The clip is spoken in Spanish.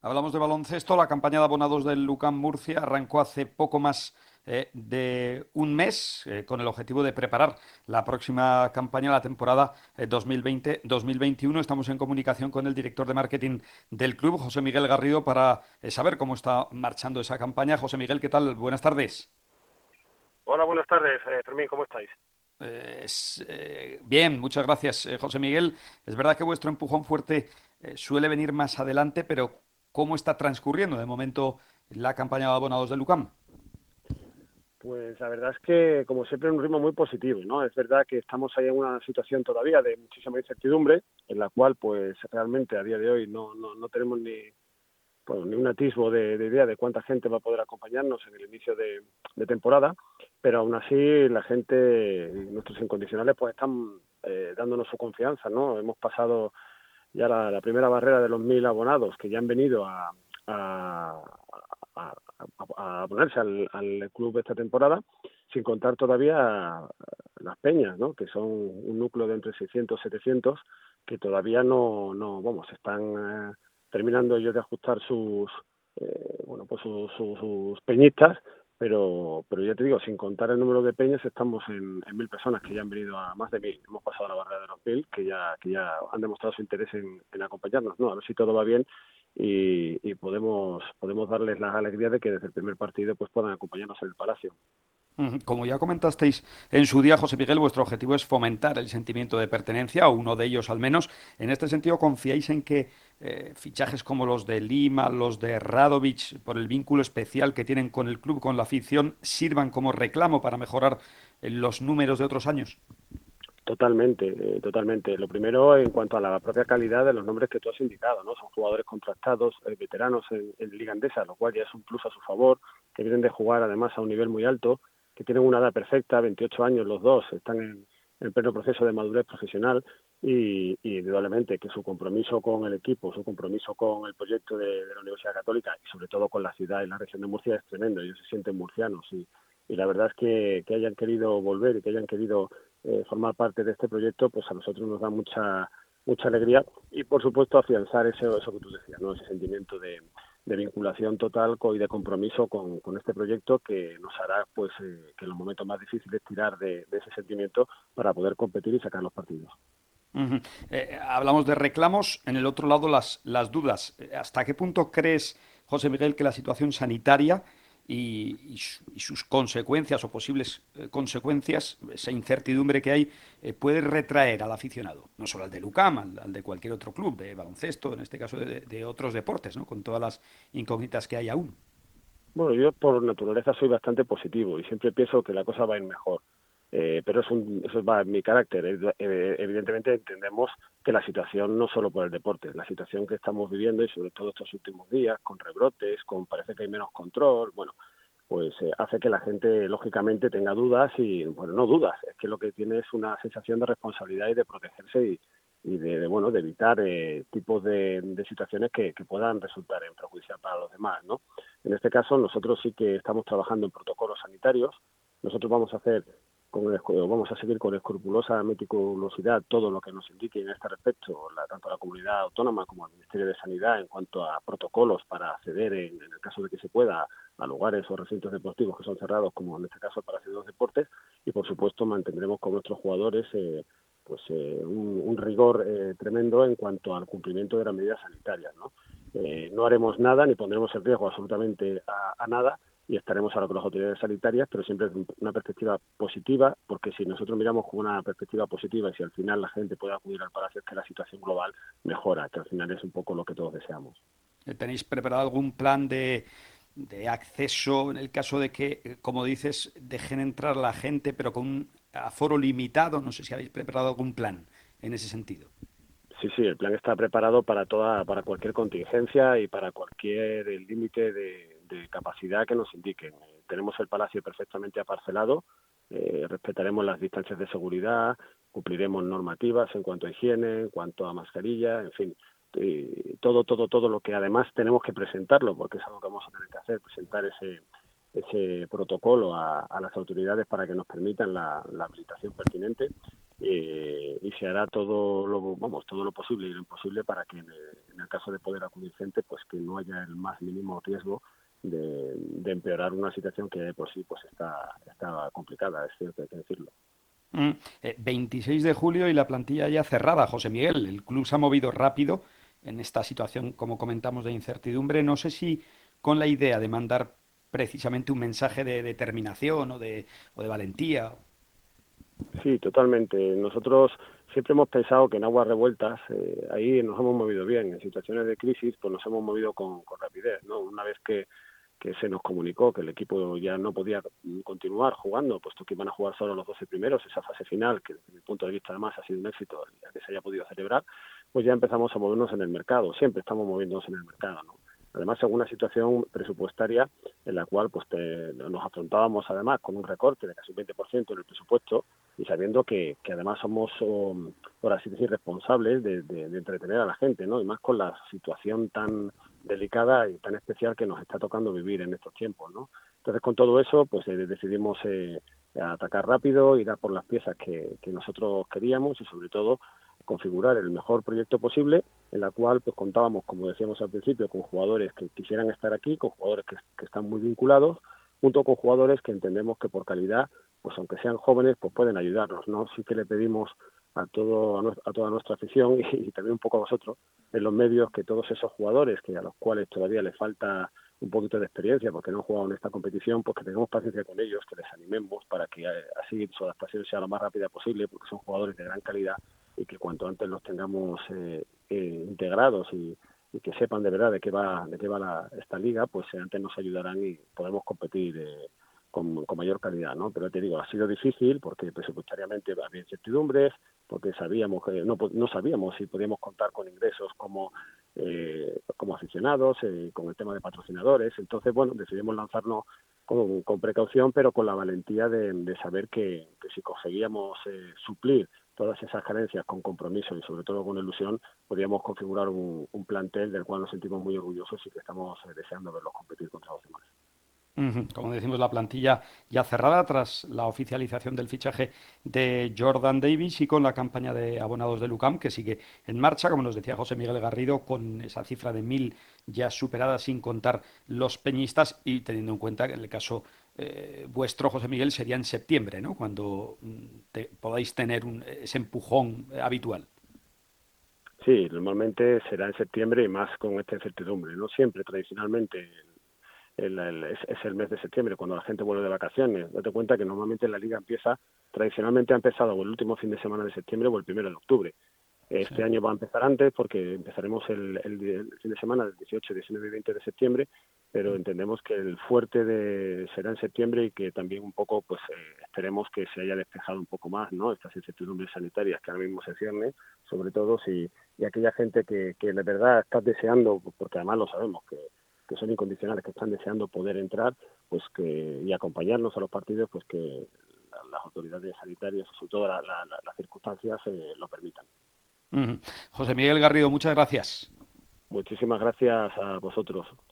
Hablamos de baloncesto. La campaña de abonados del Lucam Murcia arrancó hace poco más de un mes con el objetivo de preparar la próxima campaña, la temporada 2020-2021. Estamos en comunicación con el director de marketing del club, José Miguel Garrido, para saber cómo está marchando esa campaña. José Miguel, ¿qué tal? Buenas tardes. Hola, buenas tardes, Fermín, ¿cómo estáis? Bien, muchas gracias, José Miguel. Es verdad que vuestro empujón fuerte suele venir más adelante, pero ¿cómo está transcurriendo de momento la campaña de abonados del Lucam? Pues la verdad es que, como siempre, un ritmo muy positivo, ¿no? Es verdad que estamos ahí en una situación todavía de muchísima incertidumbre, en la cual, pues, realmente a día de hoy no tenemos ni un atisbo de idea de cuánta gente va a poder acompañarnos en el inicio de temporada, pero aún así la gente, nuestros incondicionales, pues están dándonos su confianza, ¿no? Hemos pasado ya la primera barrera de los 1.000 abonados que ya han venido a, a, a ponerse al club esta temporada, sin contar todavía las peñas, ¿no? Que son un núcleo de entre 600 y 700 que todavía vamos, están terminando ellos de ajustar sus peñistas, pero ya te digo, sin contar el número de peñas, estamos en 1.000 personas que ya han venido a más de 1.000. Hemos pasado la barrera de los 1.000, que ya han demostrado su interés en acompañarnos, ¿no? A ver si todo va bien y podemos darles la alegría de que desde el primer partido pues puedan acompañarnos en el Palacio. Ujú. Como ya comentasteis en su día, José Miguel, vuestro objetivo es fomentar el sentimiento de pertenencia, o uno de ellos al menos. En este sentido, ¿confiáis en que fichajes como los de Lima, los de Radovic, por el vínculo especial que tienen con el club, con la afición, sirvan como reclamo para mejorar los números de otros años? Totalmente, totalmente. Lo primero, en cuanto a la propia calidad de los nombres que tú has indicado, ¿no? Son jugadores contrastados, veteranos en Liga Andesa, lo cual ya es un plus a su favor, que vienen de jugar además a un nivel muy alto, que tienen una edad perfecta, 28 años los dos, están en pleno proceso de madurez profesional y indudablemente que su compromiso con el equipo, su compromiso con el proyecto de la Universidad Católica y sobre todo con la ciudad y la región de Murcia es tremendo. Ellos se sienten murcianos y la verdad es que hayan querido volver y que hayan querido formar parte de este proyecto, pues a nosotros nos da mucha alegría y por supuesto afianzar eso que tú decías, ¿no? Ese sentimiento de vinculación total y de compromiso con este proyecto que nos hará pues que en los momentos más difíciles tirar de ese sentimiento para poder competir y sacar los partidos. Ujú. Hablamos de reclamos, en el otro lado las dudas. ¿Hasta qué punto crees, José Miguel, que la situación sanitaria y sus consecuencias o posibles consecuencias, esa incertidumbre que hay, puede retraer al aficionado? No solo al de Lucam, al de cualquier otro club, de baloncesto, en este caso de otros deportes, ¿no? Con todas las incógnitas que hay aún. Bueno, yo por naturaleza soy bastante positivo y siempre pienso que la cosa va a ir mejor. Pero eso va en mi carácter. Evidentemente entendemos que la situación no solo por el deporte, la situación que estamos viviendo y sobre todo estos últimos días, con rebrotes, con parece que hay menos control, bueno, pues hace que la gente lógicamente tenga dudas y, bueno, no dudas, es que lo que tiene es una sensación de responsabilidad y de protegerse y bueno, de evitar tipos de situaciones que puedan resultar en perjudicial para los demás, ¿no? En este caso, nosotros sí que estamos trabajando en protocolos sanitarios. Nosotros vamos a seguir con escrupulosa meticulosidad todo lo que nos indique en este respecto, tanto la comunidad autónoma como el Ministerio de Sanidad en cuanto a protocolos para acceder, en el caso de que se pueda, a lugares o recintos deportivos que son cerrados, como en este caso el Palacio de los Deportes, y por supuesto mantendremos con nuestros jugadores un rigor tremendo en cuanto al cumplimiento de las medidas sanitarias, ¿no? No haremos nada ni pondremos en riesgo absolutamente a nada y estaremos ahora con las autoridades sanitarias, pero siempre desde una perspectiva positiva, porque si nosotros miramos con una perspectiva positiva y si al final la gente puede acudir al palacio, es que la situación global mejora, que al final es un poco lo que todos deseamos. ¿Tenéis preparado algún plan de acceso en el caso de que, como dices, dejen entrar la gente, pero con un aforo limitado? No sé si habéis preparado algún plan en ese sentido. Sí, sí, el plan está preparado para cualquier contingencia y para cualquier límite de capacidad que nos indiquen. Tenemos el palacio perfectamente aparcelado, respetaremos las distancias de seguridad, cumpliremos normativas en cuanto a higiene, en cuanto a mascarilla, en fin, todo lo que además tenemos que presentarlo, porque es algo que vamos a tener que hacer, presentar ese protocolo a las autoridades para que nos permitan la habilitación pertinente y se hará todo lo posible y lo imposible para que en el caso de poder acudir gente, pues que no haya el más mínimo riesgo de empeorar una situación que de por sí pues está complicada, es cierto, hay que decirlo. 26 de julio y la plantilla ya cerrada, José Miguel. El club se ha movido rápido en esta situación, como comentamos, de incertidumbre. No sé si con la idea de mandar precisamente un mensaje de determinación o de valentía. Sí, totalmente. Nosotros siempre hemos pensado que en aguas revueltas ahí nos hemos movido bien. En situaciones de crisis pues nos hemos movido con rapidez, ¿no? Una vez que se nos comunicó que el equipo ya no podía continuar jugando, puesto que iban a jugar solo los 12 primeros, esa fase final, que desde mi punto de vista además ha sido un éxito el que se haya podido celebrar, pues ya empezamos a movernos en el mercado. Siempre estamos moviéndonos en el mercado, ¿no? Además, en una situación presupuestaria en la cual pues nos afrontábamos además con un recorte de casi un 20% en el presupuesto y sabiendo que además somos, por así decir, responsables de entretener a la gente, ¿no? Y más con la situación tan delicada y tan especial que nos está tocando vivir en estos tiempos, ¿no? Entonces, con todo eso, pues decidimos atacar rápido, ir a por las piezas que nosotros queríamos y, sobre todo, configurar el mejor proyecto posible, en la cual pues contábamos, como decíamos al principio, con jugadores que quisieran estar aquí, con jugadores que están muy vinculados, junto con jugadores que entendemos que por calidad, pues aunque sean jóvenes, pues pueden ayudarnos, ¿no? Sí que le pedimos a toda nuestra afición y también un poco a vosotros en los medios que todos esos jugadores que a los cuales todavía les falta un poquito de experiencia porque no han jugado en esta competición, pues que tengamos paciencia con ellos, que les animemos para que así su adaptación sea lo más rápida posible, porque son jugadores de gran calidad y que cuanto antes los tengamos integrados y que sepan de verdad de qué va esta liga, pues antes nos ayudarán y podemos competir con mayor calidad, ¿no? Pero te digo, ha sido difícil porque presupuestariamente había incertidumbres, porque sabíamos que no sabíamos si podíamos contar con ingresos como aficionados, con el tema de patrocinadores. Entonces, bueno, decidimos lanzarnos con precaución, pero con la valentía de saber que si conseguíamos suplir todas esas carencias con compromiso y sobre todo con ilusión, podíamos configurar un plantel del cual nos sentimos muy orgullosos y que estamos deseando verlos competir contra los demás. Como decimos, la plantilla ya cerrada tras la oficialización del fichaje de Jordan Davis y con la campaña de abonados de Lucam que sigue en marcha, como nos decía José Miguel Garrido, con esa cifra de 1.000 ya superada sin contar los peñistas y teniendo en cuenta que en el caso vuestro, José Miguel, sería en septiembre, ¿no? Cuando podáis tener ese empujón habitual. Sí, normalmente será en septiembre y más con esta incertidumbre. No siempre, tradicionalmente, es el mes de septiembre, cuando la gente vuelve de vacaciones. Date cuenta que normalmente la liga tradicionalmente ha empezado o el último fin de semana de septiembre o el primero de octubre. Sí. Este año va a empezar antes porque empezaremos el fin de semana del 18, 19 y 20 de septiembre, pero entendemos que el fuerte será en septiembre y que también un poco pues esperemos que se haya despejado un poco más, ¿no? Estas incertidumbres sanitarias que ahora mismo se ciernen, sobre todo y aquella gente que de verdad está deseando, porque además lo sabemos, que son incondicionales, que están deseando poder entrar pues y acompañarnos a los partidos, pues que las autoridades sanitarias, sobre todo las circunstancias, lo permitan. José Miguel Garrido, muchas gracias. Muchísimas gracias a vosotros.